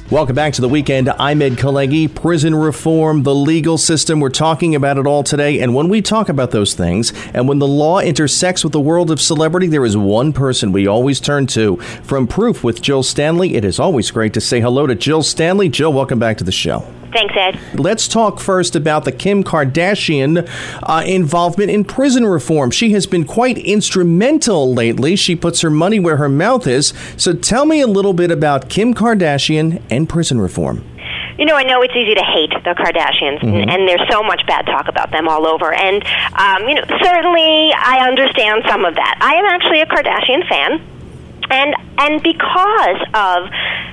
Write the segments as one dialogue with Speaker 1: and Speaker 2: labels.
Speaker 1: Welcome back to The Weekend. I'm Ed Kalegi. Prison reform, the legal system, we're talking about it all today. And when we talk about those things, and when the law intersects with the world of celebrity, there is one person we always turn to. From Proof with Jill Stanley, it is always great to say hello to Jill Stanley. Jill, welcome back to the show.
Speaker 2: Thanks, Ed.
Speaker 1: Let's talk first about the Kim Kardashian involvement in prison reform. She has been quite instrumental lately. She puts her money where her mouth is. So tell me a little bit about Kim Kardashian and prison reform.
Speaker 2: You know, I know it's easy to hate the Kardashians, and there's so much bad talk about them all over. And, certainly I understand some of that. I am actually a Kardashian fan. And because of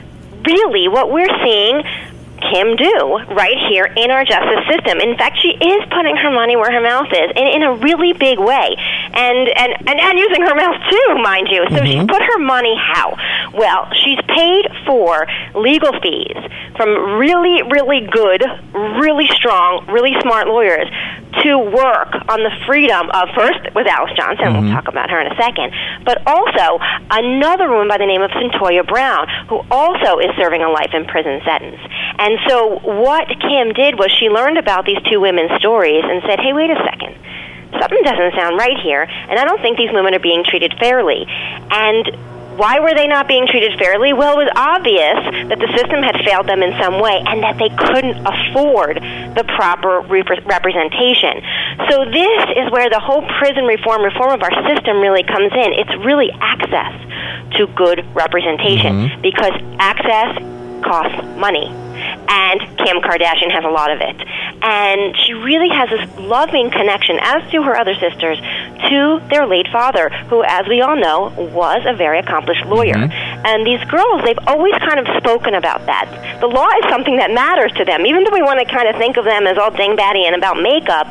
Speaker 2: really what we're seing Kim do right here in our justice system. In fact, she is putting her money where her mouth is in a really big way, and using her mouth too, mind you. So she's put her money how? Well, she's paid for legal fees from really, really good, really strong, really smart lawyers to work on the freedom of, first with Alice Johnson, we'll talk about her in a second, but also another woman by the name of Cyntoia Brown, who also is serving a life in prison sentence. And so what Kim did was she learned about these two women's stories and said, hey, wait a second. Something doesn't sound right here, and I don't think these women are being treated fairly. And why were they not being treated fairly? Well, it was obvious that the system had failed them in some way and that they couldn't afford the proper representation. So this is where the whole prison reform of our system really comes in. It's really access to good representation because access costs money. And Kim Kardashian has a lot of it. And she really has this loving connection, as do her other sisters, to their late father, who, as we all know, was a very accomplished lawyer. And these girls, they've always kind of spoken about that. The law is something that matters to them. Even though we want to kind of think of them as all dingbatty and about makeup,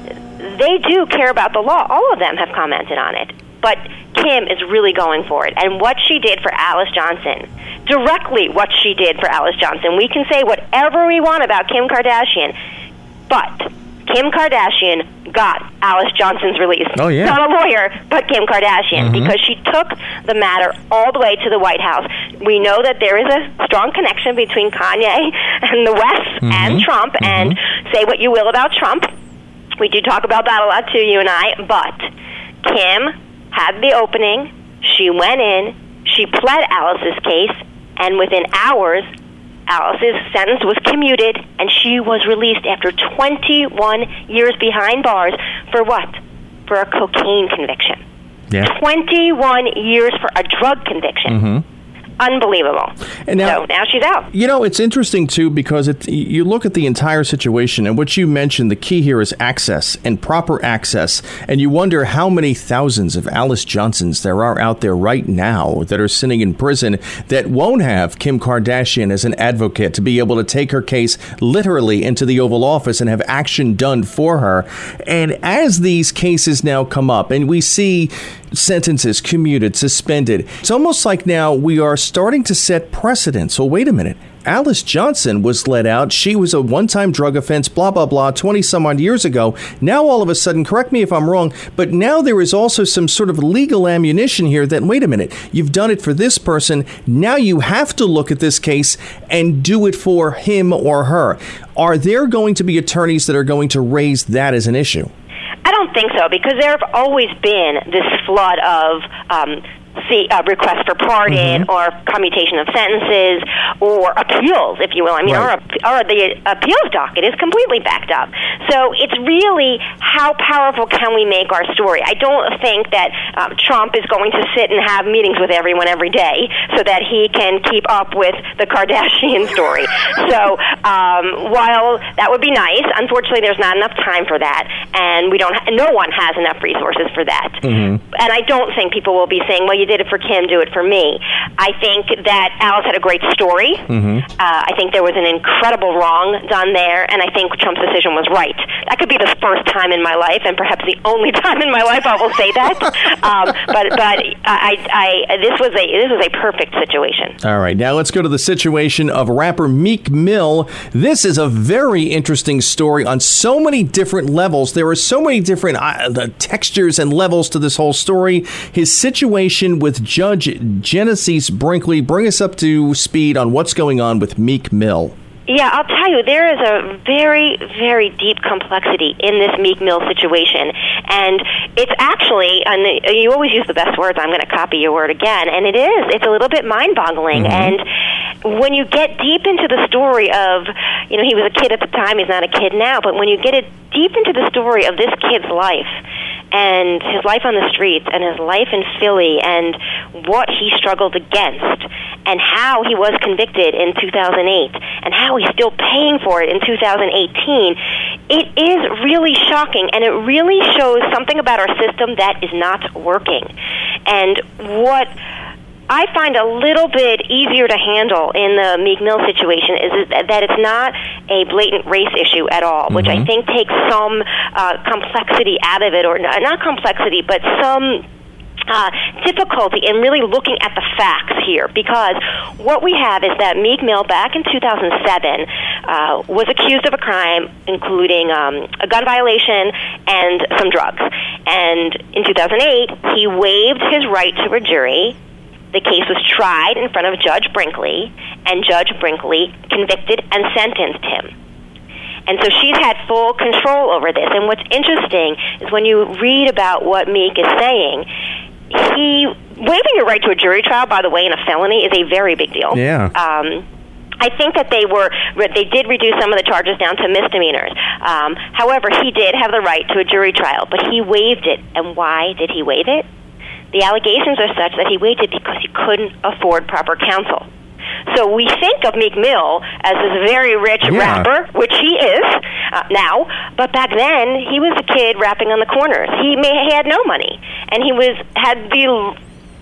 Speaker 2: they do care about the law. All of them have commented on it. But Kim is really going for it. And what she did for Alice Johnson, directly what she did for Alice Johnson, we can say whatever we want about Kim Kardashian, but Kim Kardashian got Alice Johnson's release.
Speaker 1: Oh, yeah.
Speaker 2: Not a lawyer, but Kim Kardashian, because she took the matter all the way to the White House. We know that there is a strong connection between Kanye and the West and Trump, and say what you will about Trump. We do talk about that a lot, too, you and I, but Kim had the opening, she went in, she pled Alice's case, and within hours, Alice's sentence was commuted, and she was released after 21 years behind bars for what? For a cocaine conviction. Yeah. 21 years for a drug conviction. Unbelievable. And so now she's out.
Speaker 1: You know, it's interesting, too, because you look at the entire situation, and what you mentioned, the key here is access and proper access. And you wonder how many thousands of Alice Johnsons there are out there right now that are sitting in prison that won't have Kim Kardashian as an advocate to be able to take her case literally into the Oval Office and have action done for her. And as these cases now come up and we see sentences commuted, suspended, it's almost like now we are starting to set precedents. So wait a minute. Alice Johnson was let out. She was a one-time drug offense, blah, blah, blah, 20-some-odd years ago. Now, all of a sudden, correct me if I'm wrong, but now there is also some sort of legal ammunition here that, wait a minute, you've done it for this person. Now you have to look at this case and do it for him or her. Are there going to be attorneys that are going to raise that as an issue?
Speaker 2: I don't think so, because there have always been this flood of requests for pardon or commutation of sentences or appeals, if you will. I mean, the appeals docket is completely backed up. So it's really how powerful can we make our story. I don't think that Trump is going to sit and have meetings with everyone every day so that he can keep up with the Kardashian story. So while that would be nice, unfortunately there's not enough time for that, and no one has enough resources for that. And I don't think people will be saying, well, you did it for Kim, do it for me. I think that Alice had a great story. I think there was an incredible wrong done there, and I think Trump's decision was right. That could be the first time in my life, and perhaps the only time in my life I will say that. This was a perfect situation.
Speaker 1: All right, now let's go to the situation of rapper Meek Mill. This is a very interesting story on so many different levels. There are so many different textures and levels to this whole story. His situation in with Judge Genesis Brinkley. Bring us up to speed on what's going on with Meek Mill.
Speaker 2: Yeah, I'll tell you, there is a very, very deep complexity in this Meek Mill situation. And it's actually, and you always use the best words, I'm going to copy your word again, and it's a little bit mind-boggling. And when you get deep into the story of, he was a kid at the time, he's not a kid now, but when you get deep into the story of this kid's life, and his life on the streets, and his life in Philly, and what he struggled against, and how he was convicted in 2008, and how he's still paying for it in 2018, it is really shocking, and it really shows something about our system that is not working. And what I find a little bit easier to handle in the Meek Mill situation is that it's not a blatant race issue at all, which I think takes some complexity out of it, or not complexity, but some difficulty in really looking at the facts here, because what we have is that Meek Mill back in 2007 was accused of a crime including a gun violation and some drugs. And in 2008, he waived his right to a jury. The case was tried in front of Judge Brinkley, and Judge Brinkley convicted and sentenced him. And so she's had full control over this. And what's interesting is when you read about what Meek is saying, waiving your right to a jury trial, by the way, in a felony is a very big deal.
Speaker 1: Yeah.
Speaker 2: I think that they did reduce some of the charges down to misdemeanors. However, he did have the right to a jury trial, but he waived it. And why did he waive it? The allegations are such that he waived it because he couldn't afford proper counsel. So we think of Meek Mill as this very rich rapper, which he is now, but back then he was a kid rapping on the corners. He had no money, and he had the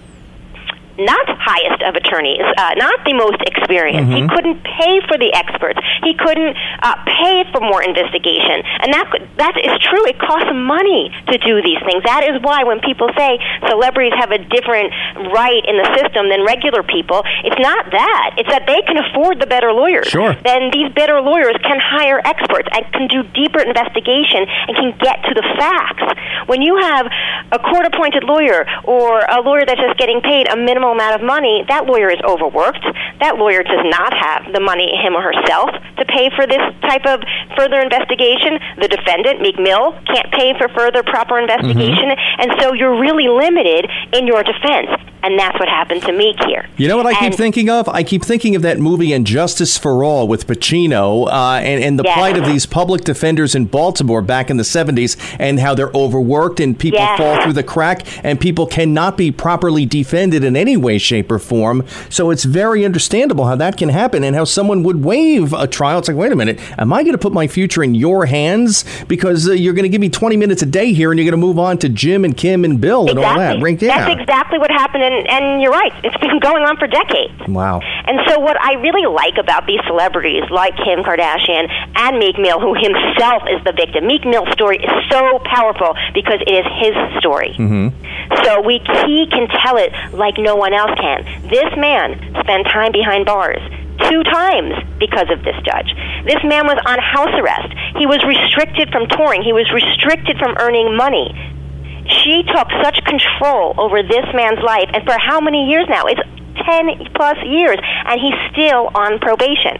Speaker 2: not highest of attorneys, not the most experienced. He couldn't pay for the experts. He couldn't pay for more investigation. And that is true. It costs money to do these things. That is why when people say celebrities have a different right in the system than regular people, it's not that. It's that they can afford the better lawyers.
Speaker 1: Sure.
Speaker 2: Then these better lawyers can hire experts and can do deeper investigation and can get to the facts. When you have a court-appointed lawyer or a lawyer that's just getting paid a minimal amount of money, that lawyer is overworked. That lawyer does not have the money, him or herself, to pay for this type of further investigation. The defendant, Meek Mill, can't pay for further proper investigation, and so you're really limited in your defense. And that's what happened to Meek here.
Speaker 1: You know what I keep thinking of? I keep thinking of that movie And Justice for All with Pacino and the plight of these public defenders in Baltimore back in the 70s and how they're overworked and people fall through the crack and people cannot be properly defended in any way, shape, or form. So it's very understandable how that can happen and how someone would waive a trial. It's like, wait a minute, am I going to put my future in your hands? Because you're going to give me 20 minutes a day here and you're going to move on to Jim and Kim and Bill and all that.
Speaker 2: That's exactly what happened. And you're right. It's been going on for decades.
Speaker 1: Wow.
Speaker 2: And so what I really like about these celebrities like Kim Kardashian and Meek Mill, who himself is the victim, Meek Mill's story is so powerful because it is his story. So he can tell it like no one else can. This man spent time behind bars 2 times because of this judge. This man was on house arrest. He was restricted from touring. He was restricted from earning money. She took such control over this man's life, and for how many years now? It's 10-plus years, and he's still on probation.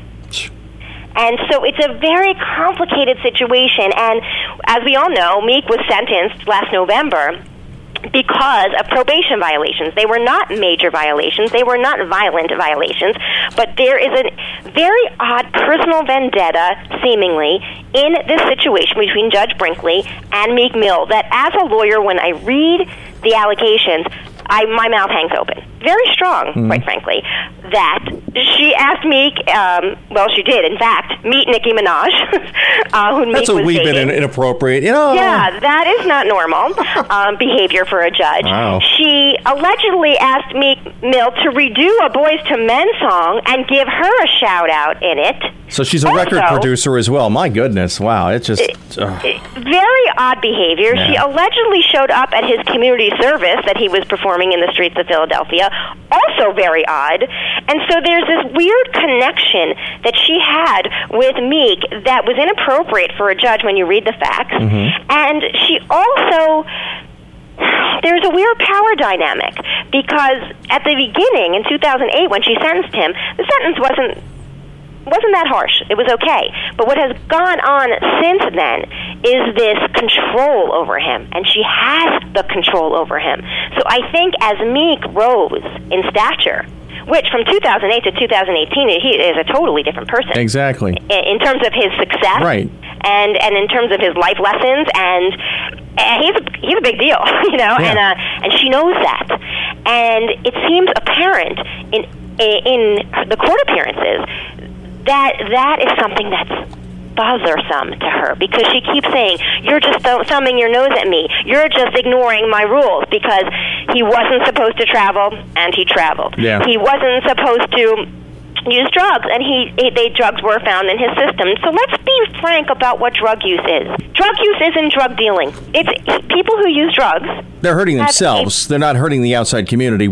Speaker 2: And so it's a very complicated situation, and as we all know, Meek was sentenced last November because of probation violations. They were not major violations. They were not violent violations. But there is a very odd personal vendetta, seemingly, in this situation between Judge Brinkley and Meek Mill that as a lawyer, when I read the allegations, my mouth hangs open. Very strong, quite frankly, that she asked Meek, she did, in fact, meet Nicki Minaj, who Meek was dating.
Speaker 1: That's a wee bit inappropriate,
Speaker 2: Yeah, that is not normal behavior for a judge.
Speaker 1: Wow.
Speaker 2: She allegedly asked Meek Mill to redo a Boyz II Men song and give her a shout-out in it.
Speaker 1: So she's a record producer as well. My goodness, wow, it's just...
Speaker 2: very odd behavior. Yeah. She allegedly showed up at his community service that he was performing in the streets of Philadelphia. Also very odd. And so there's this weird connection that she had with Meek that was inappropriate for a judge when you read the facts. And she also... there's a weird power dynamic because at the beginning, in 2008, when she sentenced him, the sentence wasn't that harsh. It was okay. But what has gone on since then is this control over him, and she has the control over him. So I think as Meek rose in stature, which from 2008 to 2018, he is a totally different person.
Speaker 1: Exactly.
Speaker 2: In terms of his success.
Speaker 1: Right.
Speaker 2: And in terms of his life lessons, and he's a big deal, you know,
Speaker 1: yeah.
Speaker 2: And she knows that. And it seems apparent in the court appearances that is something that's bothersome to her, because she keeps saying, you're just thumbing your nose at me. You're just ignoring my rules, because he wasn't supposed to travel, and he traveled.
Speaker 1: Yeah.
Speaker 2: He wasn't supposed to use drugs, and drugs were found in his system. So let's be frank about what drug use is. Drug use isn't drug dealing. It's people who use drugs.
Speaker 1: They're hurting themselves. They're not hurting the outside community.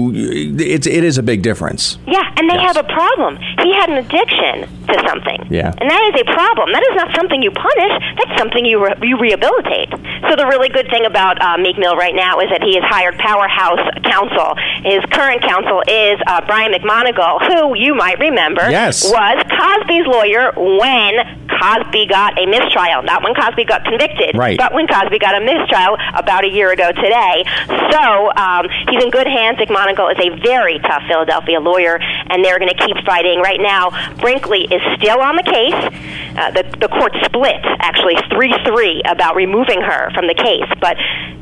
Speaker 1: It is a big difference.
Speaker 2: Yeah, and they have a problem. He had an addiction to something.
Speaker 1: Yeah.
Speaker 2: And that is a problem. That is not something you punish. That's something you rehabilitate. So the really good thing about Meek Mill right now is that he has hired Powerhouse Counsel. His current counsel is Brian McMonagle, who you might remember was Cosby's lawyer when Cosby got a mistrial. Not when Cosby got convicted, but when Cosby got a mistrial about a year ago today. So he's in good hands. McMonagle is a very tough Philadelphia lawyer, and they're going to keep fighting. Right now, Brinkley is still on the case. The court split, actually, 3-3 about removing her from the case, but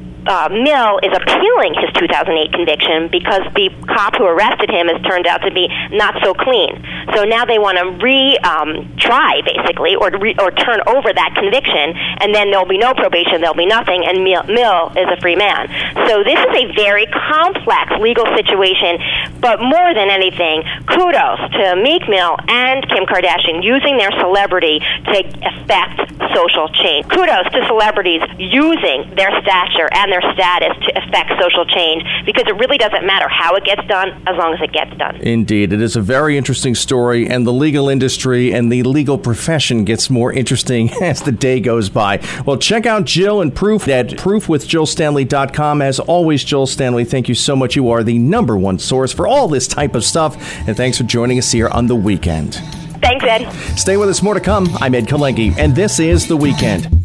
Speaker 2: Mill is appealing his 2008 conviction because the cop who arrested him has turned out to be not so clean. So now they want to retry, basically, or turn over that conviction, and then there'll be no probation, there'll be nothing, and Mill is a free man. So this is a very complex legal situation, but more than anything, kudos to Meek Mill and Kim Kardashian using their celebrity to affect social change. Kudos to celebrities using their stature and their status to affect social change, because it really doesn't matter how it gets done as long as it gets done.
Speaker 1: Indeed. It is a very interesting story, and the legal industry and the legal profession gets more interesting as the day goes by. Well, check out Jill and Proof at proofwithjillstanley.com. As always, Jill Stanley, thank you so much. You are the number one source for all this type of stuff, and thanks for joining us here on The Weekend.
Speaker 2: Thanks, Ed.
Speaker 1: Stay with us. More to come. I'm Ed Kalenki, and this is The Weekend.